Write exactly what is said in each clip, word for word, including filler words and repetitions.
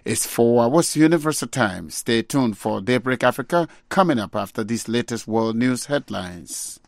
It's four hours Universal Time. Stay tuned for Daybreak Africa coming up after these latest world news headlines.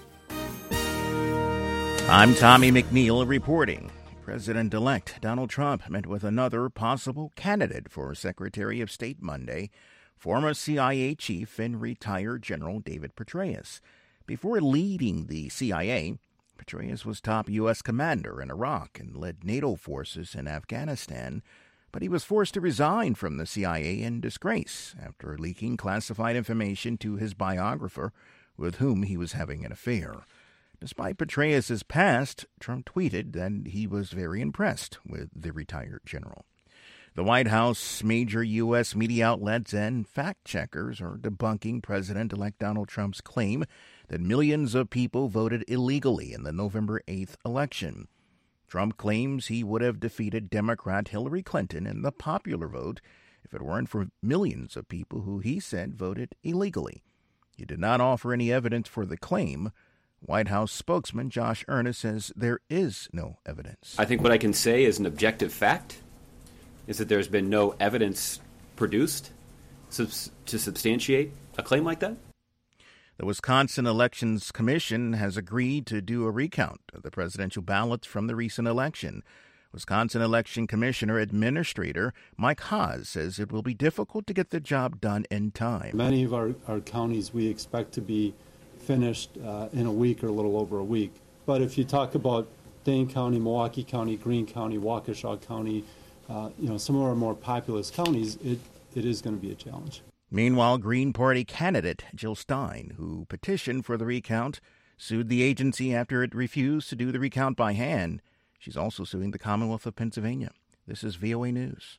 I'm Tommy McNeil reporting. President-elect Donald Trump met with another possible candidate for Secretary of State Monday, former C I A chief and retired General David Petraeus. Before leading the C I A, Petraeus was top U S commander in Iraq and led NATO forces in Afghanistan, but he was forced to resign from the C I A in disgrace after leaking classified information to his biographer, with whom he was having an affair. Despite Petraeus' past, Trump tweeted that he was very impressed with the retired general. The White House, major U S media outlets, and fact-checkers are debunking President-elect Donald Trump's claim that millions of people voted illegally in the November eighth election. Trump claims he would have defeated Democrat Hillary Clinton in the popular vote if it weren't for millions of people who he said voted illegally. He did not offer any evidence for the claim. White House spokesman Josh Earnest says there is no evidence. I think what I can say is an objective fact is that there's been no evidence produced subs- to substantiate a claim like that. The Wisconsin Elections Commission has agreed to do a recount of the presidential ballots from the recent election. Wisconsin Election Commissioner Administrator Mike Haas says it will be difficult to get the job done in time. Many of our, our counties we expect to be finished uh, in a week or a little over a week. But if you talk about Dane County, Milwaukee County, Greene County, Waukesha County, uh, you know, some of our more populous counties, it, it is going to be a challenge. Meanwhile, Green Party candidate Jill Stein, who petitioned for the recount, sued the agency after it refused to do the recount by hand. She's also suing the Commonwealth of Pennsylvania. This is V O A News.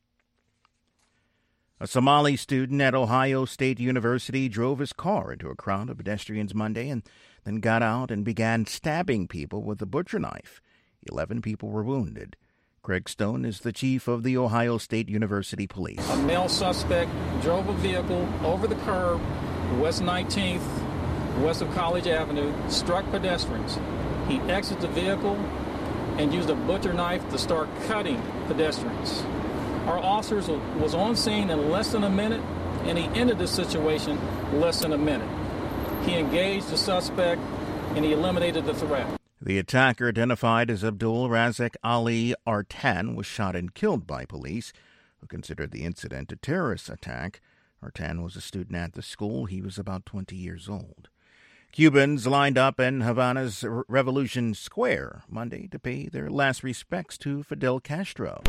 A Somali student at Ohio State University drove his car into a crowd of pedestrians Monday and then got out and began stabbing people with a butcher knife. Eleven people were wounded. Craig Stone is the chief of the Ohio State University Police. A male suspect drove a vehicle over the curb, West nineteenth, west of College Avenue, struck pedestrians. He exited the vehicle and used a butcher knife to start cutting pedestrians. Our officers was on scene in less than a minute, and he ended the situation less than a minute. He engaged the suspect, and he eliminated the threat. The attacker, identified as Abdul Razak Ali Artan, was shot and killed by police, who considered the incident a terrorist attack. Artan was a student at the school. He was about twenty years old. Cubans lined up in Havana's Revolution Square Monday to pay their last respects to Fidel Castro.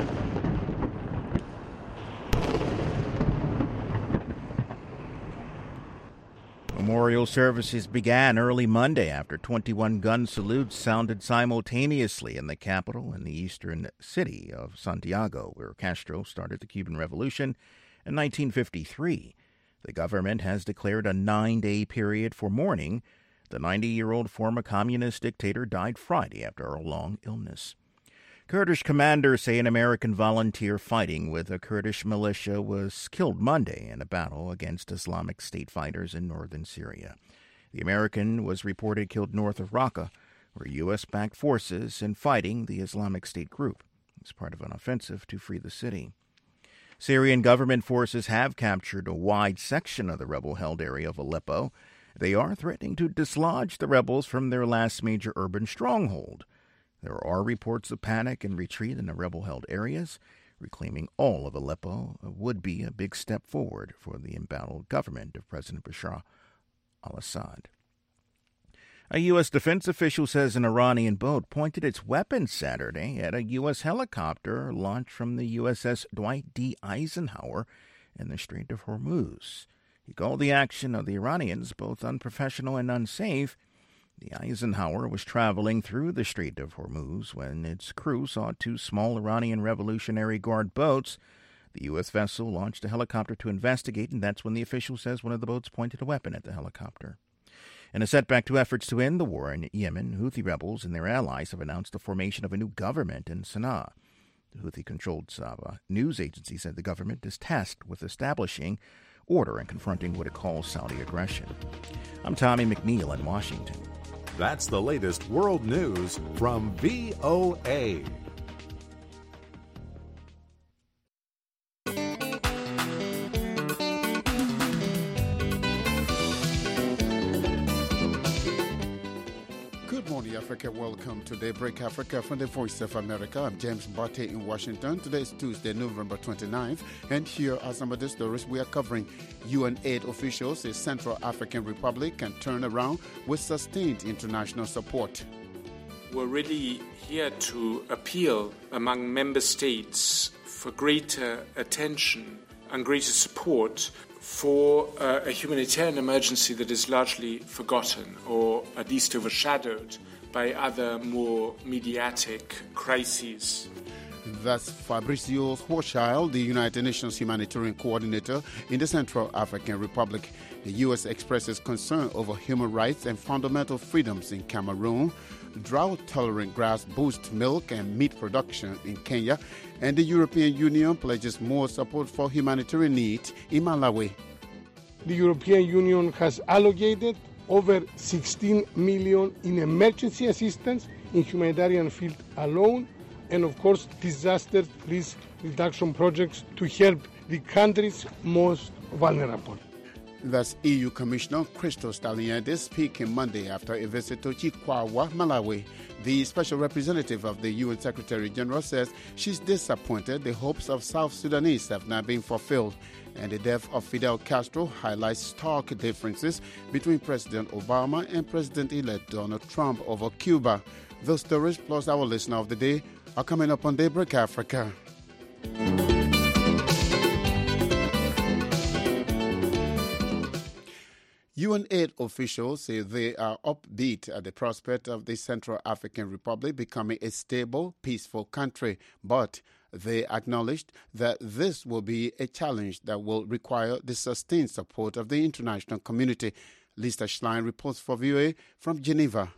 Memorial services began early Monday after twenty-one gun salutes sounded simultaneously in the capital and the eastern city of Santiago, where Castro started the Cuban Revolution in nineteen fifty-three. The government has declared a nine-day period for mourning. The ninety-year-old former communist dictator died Friday after a long illness. Kurdish commanders say an American volunteer fighting with a Kurdish militia was killed Monday in a battle against Islamic State fighters in northern Syria. The American was reported killed north of Raqqa, where U S-backed forces in fighting the Islamic State group as part of an offensive to free the city. Syrian government forces have captured a wide section of the rebel-held area of Aleppo. They are threatening to dislodge the rebels from their last major urban stronghold. There are reports of panic and retreat in the rebel-held areas. Reclaiming all of Aleppo would be a big step forward for the embattled government of President Bashar al-Assad. A U S defense official says an Iranian boat pointed its weapons Saturday at a U S helicopter launched from the U S S Dwight D. Eisenhower in the Strait of Hormuz. He called the action of the Iranians both unprofessional and unsafe. The Eisenhower was traveling through the Strait of Hormuz when its crew saw two small Iranian Revolutionary Guard boats. The U S vessel launched a helicopter to investigate, and that's when the official says one of the boats pointed a weapon at the helicopter. In a setback to efforts to end the war in Yemen, Houthi rebels and their allies have announced the formation of a new government in Sana'a. The Houthi-controlled Saba news agency said the government is tasked with establishing order and confronting what it calls Saudi aggression. I'm Tommy McNeil in Washington. That's the latest world news from V O A. Africa. Welcome to Daybreak Africa from the Voice of America. I'm James Botte in Washington. Today is Tuesday, November twenty-ninth, and here are some of the stories we are covering. U N aid officials say Central African Republic can turn around with sustained international support. We're really here to appeal among member states for greater attention and greater support for uh, a humanitarian emergency that is largely forgotten or at least overshadowed by other more mediatic crises. That's Fabricio Hochschild, the United Nations humanitarian coordinator in the Central African Republic. The U S expresses concern over human rights and fundamental freedoms in Cameroon. Drought-tolerant grass boosts milk and meat production in Kenya. And the European Union pledges more support for humanitarian needs in Malawi. The European Union has allocated over sixteen million in emergency assistance in humanitarian field alone, and of course disaster risk reduction projects to help the countries most vulnerable. That's E U Commissioner Christos Stylianides speaking Monday after a visit to Chikwawa, Malawi. The special representative of the U N Secretary General says she's disappointed the hopes of South Sudanese have not been fulfilled. And the death of Fidel Castro highlights stark differences between President Obama and President-elect Donald Trump over Cuba. Those stories plus our listener of the day are coming up on Daybreak Africa. U N aid officials say they are upbeat at the prospect of the Central African Republic becoming a stable, peaceful country, but they acknowledged that this will be a challenge that will require the sustained support of the international community. Lisa Schlein reports for V O A from Geneva.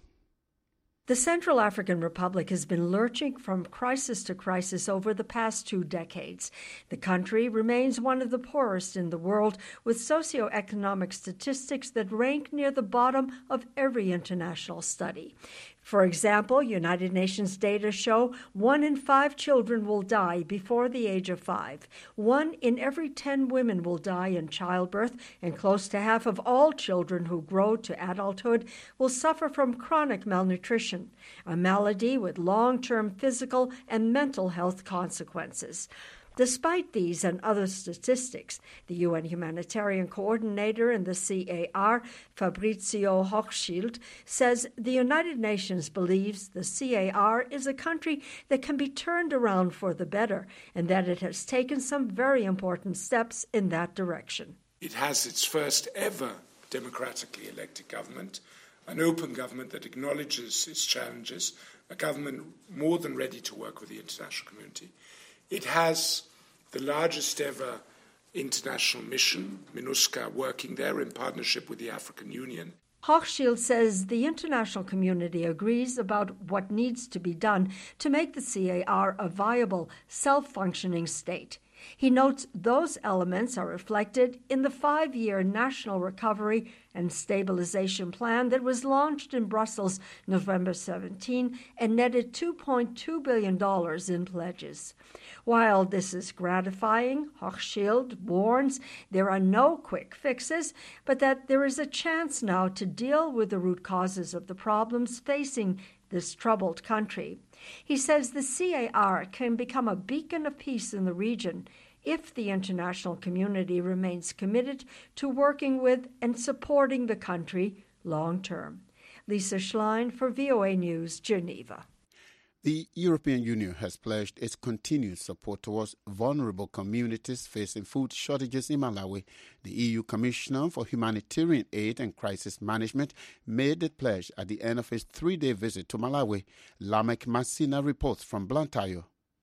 The Central African Republic has been lurching from crisis to crisis over the past two decades. The country remains one of the poorest in the world, with socioeconomic statistics that rank near the bottom of every international study. For example, United Nations data show one in five children will die before the age of five. One in every ten women will die in childbirth, and close to half of all children who grow to adulthood will suffer from chronic malnutrition, a malady with long-term physical and mental health consequences. Despite these and other statistics, the U N humanitarian coordinator in the C A R, Fabricio Hochschild, says the United Nations believes the C A R is a country that can be turned around for the better and that it has taken some very important steps in that direction. It has its first ever democratically elected government, an open government that acknowledges its challenges, a government more than ready to work with the international community. It has the largest ever international mission, MINUSCA, working there in partnership with the African Union. Hochschild says the international community agrees about what needs to be done to make the C A R a viable, self-functioning state. He notes those elements are reflected in the five-year National Recovery and Stabilization Plan that was launched in Brussels November seventeenth and netted two point two billion dollars in pledges. While this is gratifying, Hochschild warns there are no quick fixes, but that there is a chance now to deal with the root causes of the problems facing this troubled country. He says the C A R can become a beacon of peace in the region if the international community remains committed to working with and supporting the country long term. Lisa Schlein for V O A News, Geneva. The European Union has pledged its continued support towards vulnerable communities facing food shortages in Malawi. The E U Commissioner for Humanitarian Aid and Crisis Management made the pledge at the end of his three-day visit to Malawi. Lamek Masina reports from Blantyre.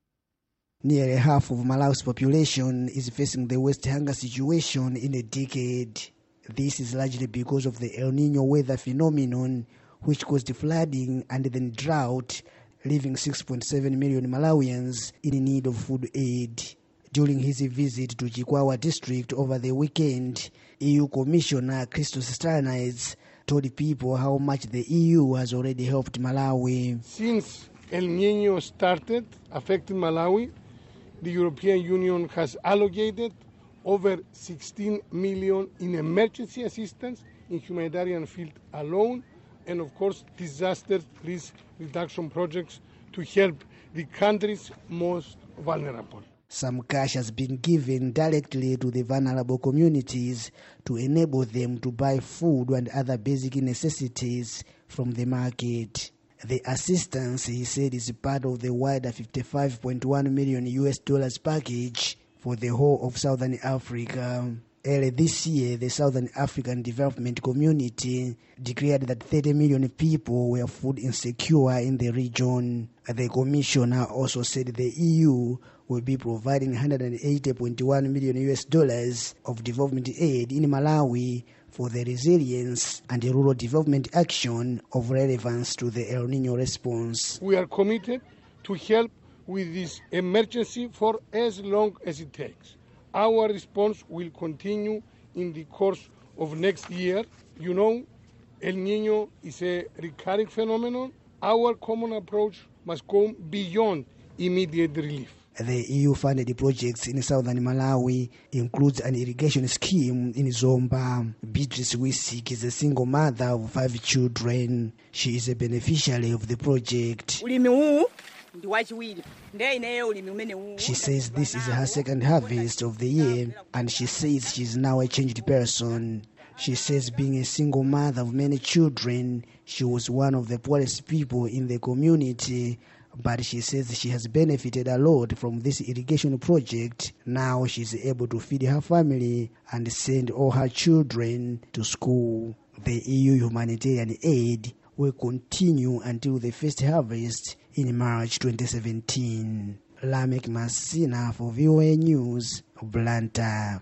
Nearly half of Malawi's population is facing the worst hunger situation in a decade. This is largely because of the El Niño weather phenomenon, which caused flooding and then drought, leaving six point seven million Malawians in need of food aid. During his visit to Chikwawa district over the weekend, E U Commissioner Christos Stylianides told people how much the E U has already helped Malawi. Since El Niño started affecting Malawi, the European Union has allocated over sixteen million in emergency assistance in humanitarian field alone, and of course disaster risk reduction projects to help the country's most vulnerable. Some cash has been given directly to the vulnerable communities to enable them to buy food and other basic necessities from the market. The assistance, he said, is part of the wider fifty-five point one million U S dollars package for the whole of Southern Africa. Earlier this year, the Southern African Development Community declared that thirty million people were food insecure in the region. The commissioner also said the E U will be providing one hundred eighty point one million U S dollars of development aid in Malawi for the resilience and the rural development action of relevance to the El Nino response. We are committed to help with this emergency for as long as it takes. Our response will continue in the course of next year. You know, El Nino is a recurring phenomenon. Our common approach must go beyond immediate relief. The E U-funded projects in southern Malawi includes an irrigation scheme in Zomba. Beatrice Wisik is a single mother of five children. She is a beneficiary of the project. She says this is her second harvest of the year, and she says she's now a changed person. She says being a single mother of many children, she was one of the poorest people in the community, but she says she has benefited a lot from this irrigation project. Now she's able to feed her family and send all her children to school. The E U humanitarian aid will continue until the first harvest in March twenty seventeen. Lamek Masina for V O A News, Blantyre.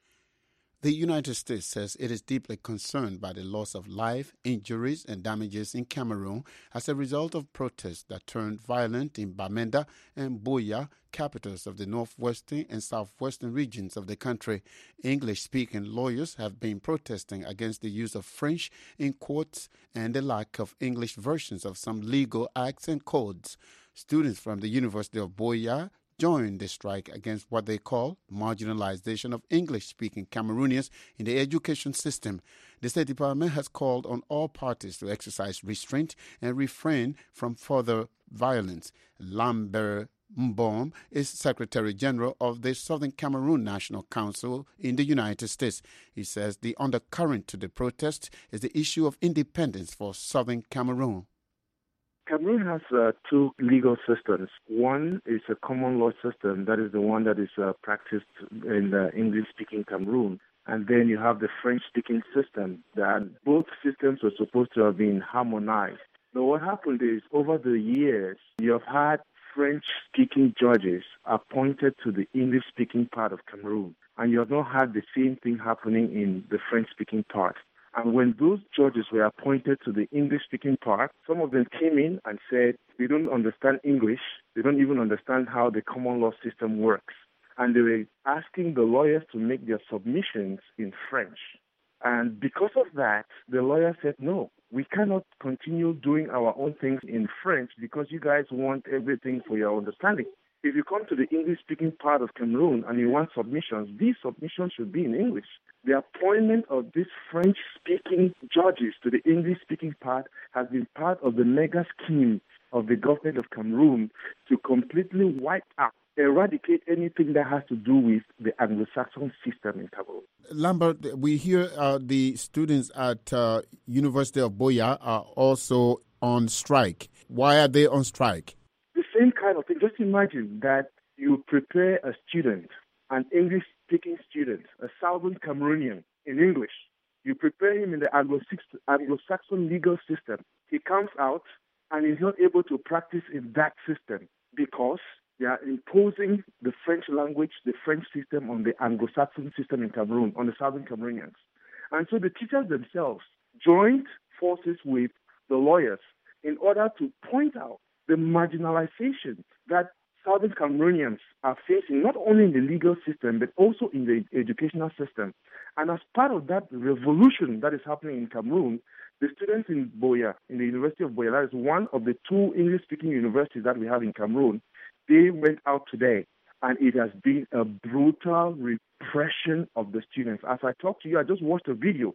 The United States says it is deeply concerned by the loss of life, injuries, and damages in Cameroon as a result of protests that turned violent in Bamenda and Buea, capitals of the northwestern and southwestern regions of the country. English-speaking lawyers have been protesting against the use of French in courts and the lack of English versions of some legal acts and codes. Students from the University of Buea joined the strike against what they call marginalization of English-speaking Cameroonians in the education system. The State Department has called on all parties to exercise restraint and refrain from further violence. Lambert Mbom is Secretary General of the Southern Cameroon National Council in the United States. He says the undercurrent to the protest is the issue of independence for Southern Cameroon. Cameroon has uh, two legal systems. One is a common law system, that is the one that is uh, practiced in the English-speaking Cameroon. And then you have the French-speaking system, that both systems were supposed to have been harmonized. But what happened is, over the years, you have had French-speaking judges appointed to the English-speaking part of Cameroon, and you have not had the same thing happening in the French-speaking part. And when those judges were appointed to the English-speaking part, some of them came in and said, they don't understand English, they don't even understand how the common law system works. And they were asking the lawyers to make their submissions in French. And because of that, the lawyer said, no, we cannot continue doing our own things in French because you guys want everything for your understanding. If you come to the English-speaking part of Cameroon and you want submissions, these submissions should be in English. The appointment of these French-speaking judges to the English-speaking part has been part of the mega scheme of the government of Cameroon to completely wipe out, eradicate anything that has to do with the Anglo-Saxon system in Cameroon. Lambert, we hear uh, the students at uh, University of Buea are also on strike. Why are they on strike? The same kind of thing. Just imagine that you prepare a student, an English-speaking student, a Southern Cameroonian in English. You prepare him in the Anglo-Saxon legal system. He comes out and is not able to practice in that system because they are imposing the French language, the French system on the Anglo-Saxon system in Cameroon, on the Southern Cameroonians. And so the teachers themselves joined forces with the lawyers in order to point out the marginalization that Southern Cameroonians are facing, not only in the legal system, but also in the educational system. And as part of that revolution that is happening in Cameroon, the students in Buea, in the University of Buea, that is one of the two English-speaking universities that we have in Cameroon, they went out today, and it has been a brutal repression of the students. As I talk to you, I just watched a video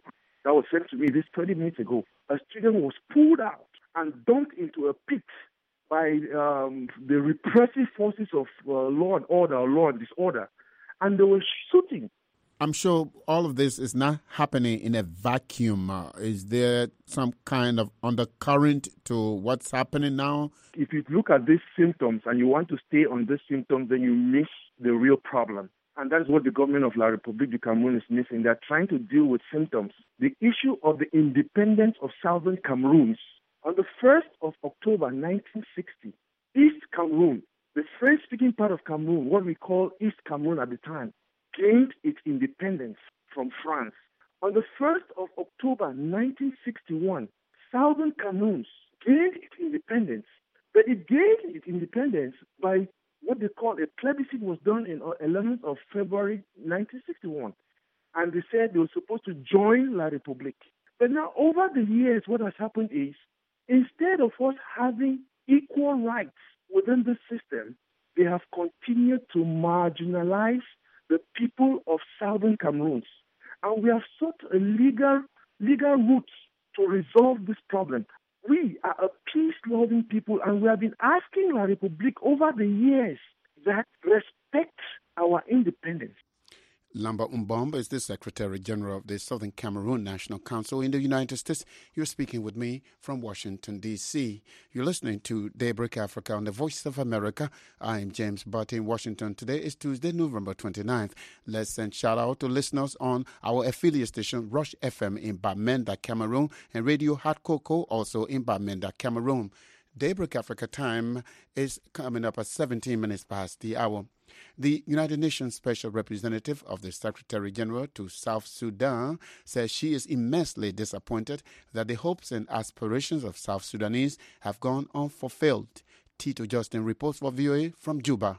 that was sent to me this thirty minutes ago. A student was pulled out and dumped into a pit by um, the repressive forces of uh, law and order, or law and disorder, and they were shooting. I'm sure all of this is not happening in a vacuum. Uh, is there some kind of undercurrent to what's happening now? If you look at these symptoms and you want to stay on these symptoms, then you miss the real problem. And that's what the government of La République du Cameroon is missing. They're trying to deal with symptoms. The issue of the independence of Southern Cameroon. On the first of October nineteen sixty, East Cameroon, the French-speaking part of Cameroon, what we call East Cameroon at the time, gained its independence from France. On the first of October nineteen sixty-one, Southern Cameroon gained its independence, but it gained its independence by what they call a plebiscite was done on the eleventh of February nineteen sixty-one. And they said they were supposed to join La République. But now, over the years, what has happened is, instead of us having equal rights within the system, they have continued to marginalize the people of Southern Cameroon. And we have sought a legal, legal route to resolve this problem. We are a peace-loving people, and we have been asking La République over the years that respect our independence. Lamba Umbomba is the Secretary General of the Southern Cameroon National Council in the United States. You're speaking with me from Washington, D C You're listening to Daybreak Africa on the Voice of America. I'm James Barty in Washington. Today is Tuesday, November twenty-ninth. Let's send shout out to listeners on our affiliate station, Rush F M in Bamenda, Cameroon, and Radio Hot Cocoa, also in Bamenda, Cameroon. Daybreak Africa time is coming up at seventeen minutes past the hour. The United Nations Special Representative of the Secretary General to South Sudan says she is immensely disappointed that the hopes and aspirations of South Sudanese have gone unfulfilled. Tito Justin reports for V O A from Juba.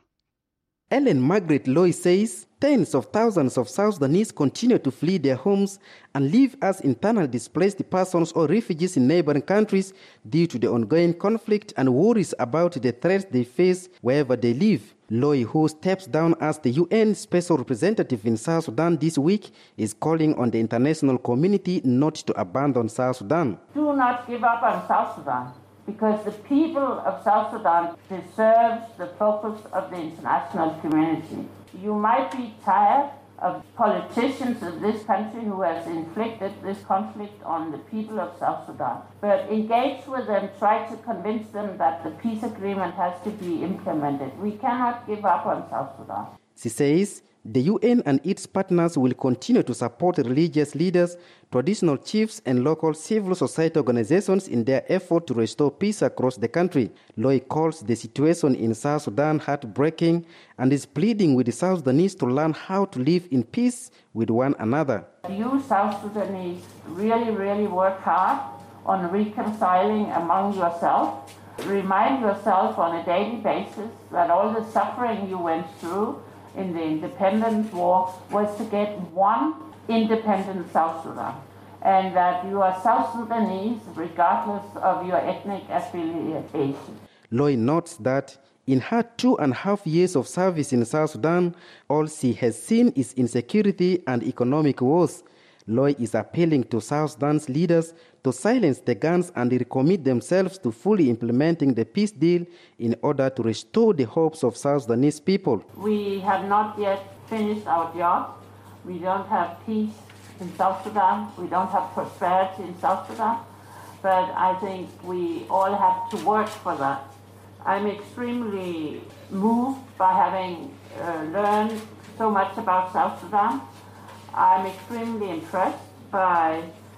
Ellen Margaret Loy says tens of thousands of South Sudanese continue to flee their homes and live as internally displaced persons or refugees in neighboring countries due to the ongoing conflict and worries about the threats they face wherever they live. Loy, who steps down as the U N Special Representative in South Sudan this week, is calling on the international community not to abandon South Sudan. Do not give up on South Sudan, because the people of South Sudan deserves the focus of the international community. You might be tired of politicians of this country who has inflicted this conflict on the people of South Sudan, but engage with them, try to convince them that the peace agreement has to be implemented. We cannot give up on South Sudan. She says the U N and its partners will continue to support religious leaders, traditional chiefs, and local civil society organizations in their effort to restore peace across the country. Loy calls the situation in South Sudan heartbreaking and is pleading with the South Sudanese to learn how to live in peace with one another. You South Sudanese really, really work hard on reconciling among yourself. Remind yourself on a daily basis that all the suffering you went through in the independence war was to get one independent South Sudan, and that you are South Sudanese regardless of your ethnic affiliation. Loy notes that in her two and a half years of service in South Sudan, all she has seen is insecurity and economic woes. Loy is appealing to South Sudan's leaders to silence the guns and recommit themselves to fully implementing the peace deal in order to restore the hopes of South Sudanese people. We have not yet finished our job. We don't have peace in South Sudan. We don't have prosperity in South Sudan. But I think we all have to work for that. I'm extremely moved by having uh, learned so much about South Sudan. I'm extremely impressed by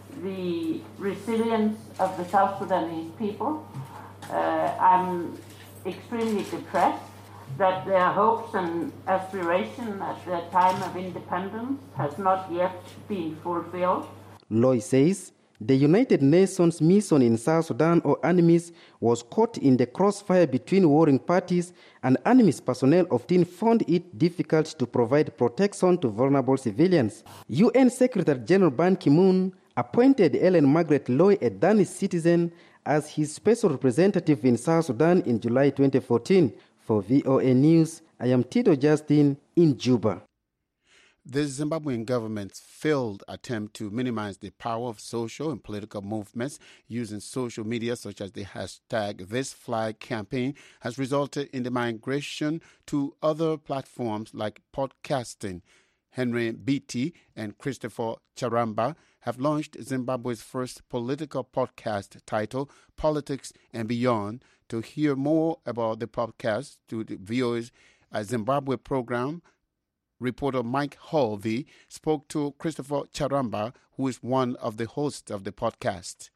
the resilience of the South Sudanese people. Uh, I'm extremely depressed that their hopes and aspirations at the time of independence has not yet been fulfilled. Loy says the United Nations mission in South Sudan, or UNMISS, was caught in the crossfire between warring parties, and UNMISS personnel often found it difficult to provide protection to vulnerable civilians. U N Secretary General Ban Ki-moon appointed Ellen Margaret Loy, a Danish citizen, as his special representative in South Sudan in July twenty fourteen. For V O A News, I am Tito Justin in Juba. The Zimbabwean government's failed attempt to minimize the power of social and political movements using social media such as the hashtag ThisFlag campaign has resulted in the migration to other platforms like podcasting. Henry Beattie and Christopher Charamba have launched Zimbabwe's first political podcast titled Politics and Beyond. To hear more about the podcast, to the V O A's Zimbabwe program, reporter Mike Holvey spoke to Christopher Charamba, who is one of the hosts of the podcast.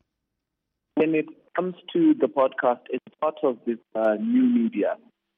When it comes to the podcast, it's part of this uh, new media,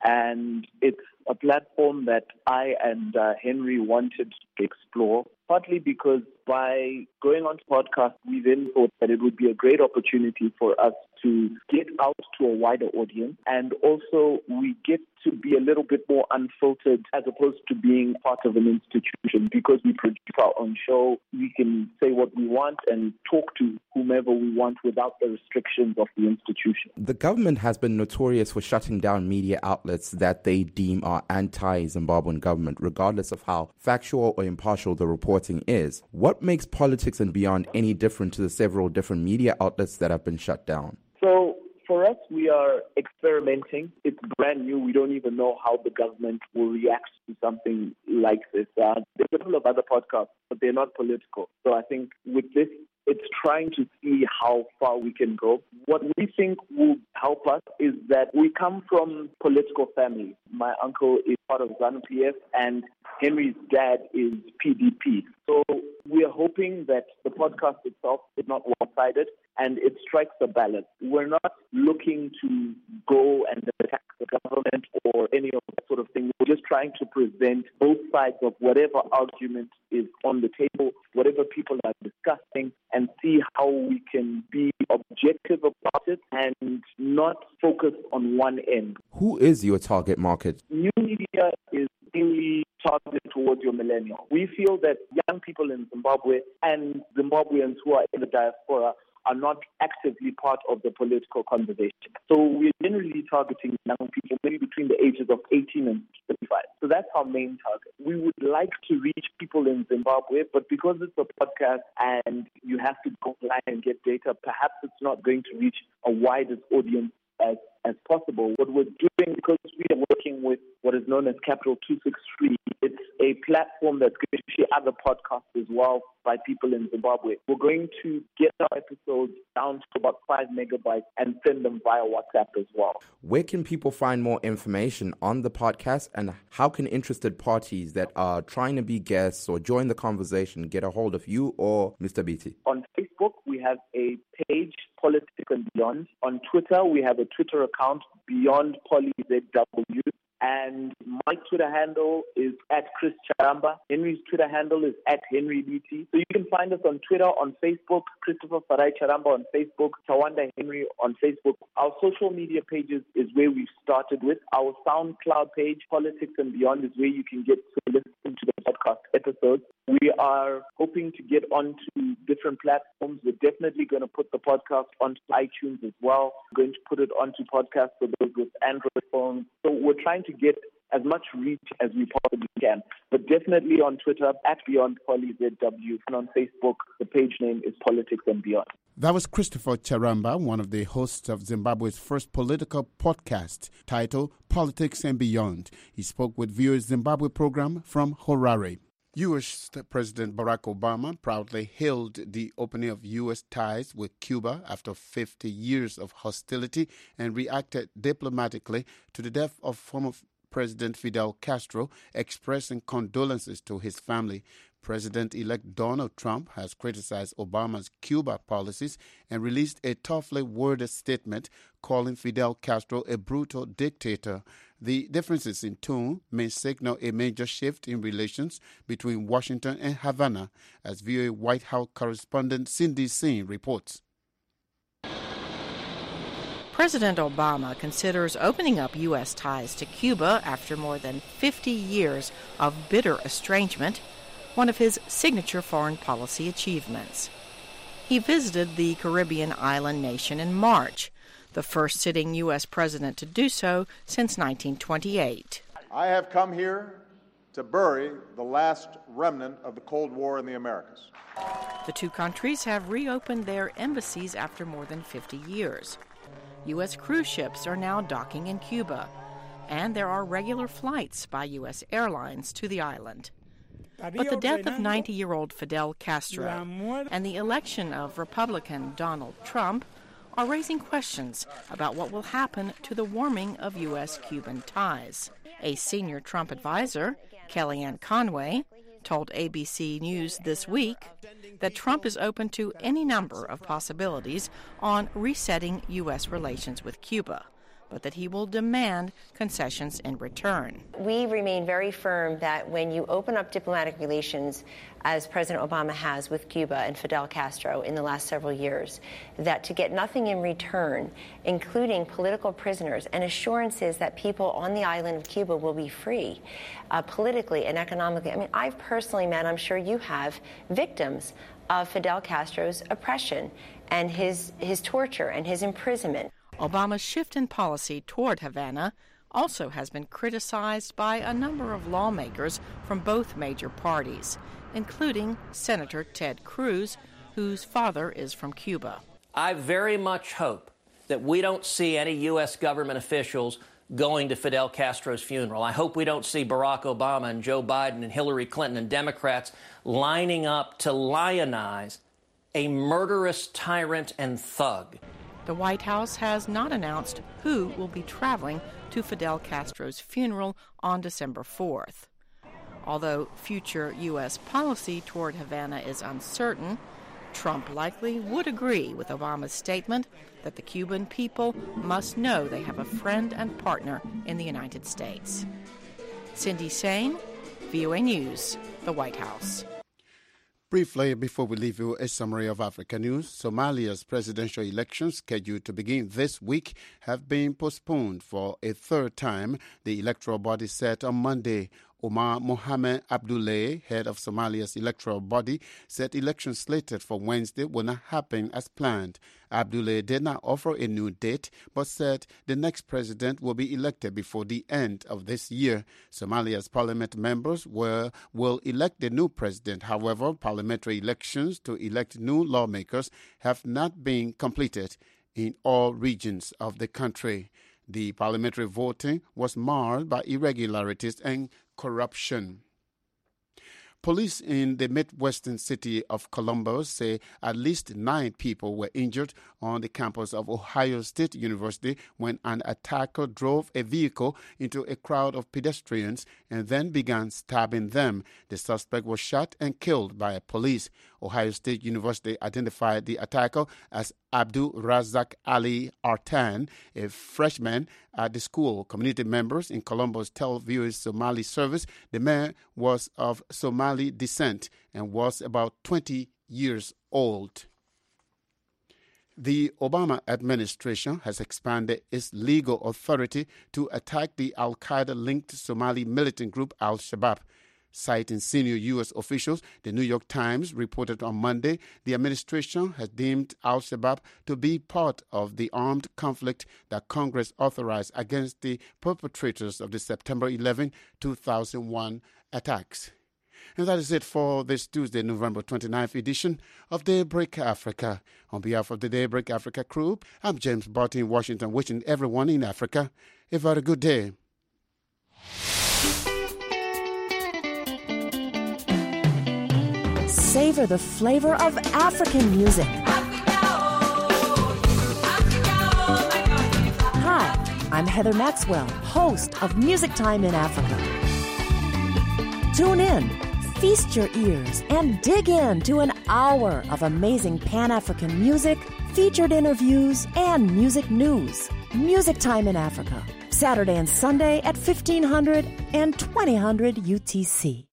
and it's a platform that I and uh, Henry wanted to explore, partly because by going on to podcast, we then thought that it would be a great opportunity for us to get out to a wider audience, and also we get to be a little bit more unfiltered as opposed to being part of an institution. Because we produce our own show, we can say what we want and talk to whomever we want without the restrictions of the institution. The government has been notorious for shutting down media outlets that they deem are anti-Zimbabwean government, regardless of how factual or impartial the reporting is. What makes Politics and Beyond any different to the several different media outlets that have been shut down? So for us, we are experimenting. It's brand new. We don't even know how the government will react to something like this. Uh, there's a couple of other podcasts, but they're not political. So I think with this, it's trying to see how far we can go. What we think will help us is that we come from political families. My uncle is part of ZANU-P F and Henry's dad is P D P. So we are hoping that the podcast itself is not one-sided and it strikes a balance. We're not looking to go and attack the government or any of that sort of thing. We're just trying to present both sides of whatever argument is on the table, whatever people are discussing, and see how we can be objective about it and not focus on one end. Who is your target market? New media is mainly targeted towards your millennial. We feel that young people in Zimbabwe and Zimbabweans who are in the diaspora are not actively part of the political conversation. So we're generally targeting young people, maybe between the ages of eighteen and thirty-five. So that's our main target. We would like to reach people in Zimbabwe, but because it's a podcast and you have to go online and get data, perhaps it's not going to reach a widest audience as, as possible. What we're doing, because we are working with what is known as Capital two sixty-three, it's a platform that's going to share other podcasts as well by people in Zimbabwe. We're going to get our episodes down to about five megabytes and send them via WhatsApp as well. Where can people find more information on the podcast, and how can interested parties that are trying to be guests or join the conversation get a hold of you or Mister Beattie? On Facebook, we have a page, Politics and Beyond. On Twitter, we have a Twitter account, Beyond Poly Z W. And my Twitter handle is at Chris Charamba. Henry's Twitter handle is at Henry Beattie. So you can find us on Twitter, on Facebook, Christopher Farai Charamba on Facebook, Tawanda Henry on Facebook. Our social media pages is where we've started with. Our SoundCloud page, Politics and Beyond, is where you can get to listen to the podcast episodes. We are hoping to get onto different platforms. We're definitely going to put the podcast onto iTunes as well. We're going to put it onto podcasts for those with Android phones. So we're trying to get as much reach as we possibly can. But definitely on Twitter, at Beyond Poly Z W, and on Facebook, the page name is Politics and Beyond. That was Christopher Charamba, one of the hosts of Zimbabwe's first political podcast titled Politics and Beyond. He spoke with V O A's Zimbabwe program from Harare. U S President Barack Obama proudly hailed the opening of U S ties with Cuba after fifty years of hostility and reacted diplomatically to the death of former President Fidel Castro, expressing condolences to his family. President-elect Donald Trump has criticized Obama's Cuba policies and released a toughly worded statement calling Fidel Castro a brutal dictator. The differences in tone may signal a major shift in relations between Washington and Havana, as V O A White House correspondent Cindy Singh reports. President Obama considers opening up U S ties to Cuba after more than fifty years of bitter estrangement, one of his signature foreign policy achievements. He visited the Caribbean island nation in March, the first sitting U S president to do so since nineteen twenty-eight. I have come here to bury the last remnant of the Cold War in the Americas. The two countries have reopened their embassies after more than fifty years. U S cruise ships are now docking in Cuba, and there are regular flights by U S airlines to the island. But the death of ninety-year-old Fidel Castro and the election of Republican Donald Trump are raising questions about what will happen to the warming of U S-Cuban ties. A senior Trump advisor, Kellyanne Conway, told A B C News this week that Trump is open to any number of possibilities on resetting U S relations with Cuba, but that he will demand concessions in return. We remain very firm that when you open up diplomatic relations, as President Obama has with Cuba and Fidel Castro in the last several years, that to get nothing in return, including political prisoners and assurances that people on the island of Cuba will be free, uh, politically and economically. I mean, I've personally met, I'm sure you have, victims of Fidel Castro's oppression and his, his torture and his imprisonment. Obama's shift in policy toward Havana also has been criticized by a number of lawmakers from both major parties, including Senator Ted Cruz, whose father is from Cuba. I very much hope that we don't see any U S government officials going to Fidel Castro's funeral. I hope we don't see Barack Obama and Joe Biden and Hillary Clinton and Democrats lining up to lionize a murderous tyrant and thug. The White House has not announced who will be traveling to Fidel Castro's funeral on December fourth. Although future U S policy toward Havana is uncertain, Trump likely would agree with Obama's statement that the Cuban people must know they have a friend and partner in the United States. Cindy Sain, V O A News, the White House. Briefly, before we leave you, a summary of Africa news. Somalia's presidential elections, scheduled to begin this week, have been postponed for a third time, the electoral body said on Monday. Omar Mohamed Abdullahi, head of Somalia's electoral body, said elections slated for Wednesday will not happen as planned. Abdullahi did not offer a new date, but said the next president will be elected before the end of this year. Somalia's parliament members will, will elect the new president. However, parliamentary elections to elect new lawmakers have not been completed in all regions of the country. The parliamentary voting was marred by irregularities and corruption. Police in the Midwestern city of Columbus say at least nine people were injured on the campus of Ohio State University when an attacker drove a vehicle into a crowd of pedestrians and then began stabbing them. The suspect was shot and killed by police. Ohio State University identified the attacker as Abdul Razak Ali Artan, a freshman at the school. Community members in Columbus tell V O A's Somali service the man was of Somali descent and was about twenty years old. The Obama administration has expanded its legal authority to attack the al-Qaeda-linked Somali militant group Al-Shabaab. Citing senior U S officials, the New York Times reported on Monday the administration has deemed al-Shabaab to be part of the armed conflict that Congress authorized against the perpetrators of the September eleventh, two thousand one attacks. And that is it for this Tuesday, November twenty-ninth edition of Daybreak Africa. On behalf of the Daybreak Africa crew, I'm James Barty in Washington, wishing everyone in Africa a very good day. Savor the flavor of African music. Hi, I'm Heather Maxwell, host of Music Time in Africa. Tune in, feast your ears, and dig in to an hour of amazing Pan-African music, featured interviews, and music news. Music Time in Africa, Saturday and Sunday at fifteen hundred and twenty hundred U T C.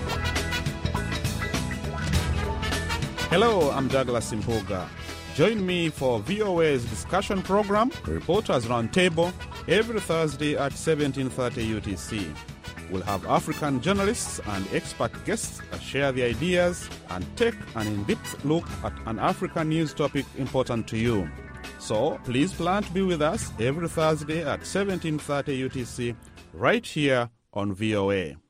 Hello, I'm Douglas Impoga. Join me for V O A's discussion program, Reporters Roundtable, every Thursday at seventeen thirty U T C. We'll have African journalists and expert guests that share the ideas and take an in-depth look at an African news topic important to you. So please plan to be with us every Thursday at seventeen thirty U T C right here on V O A.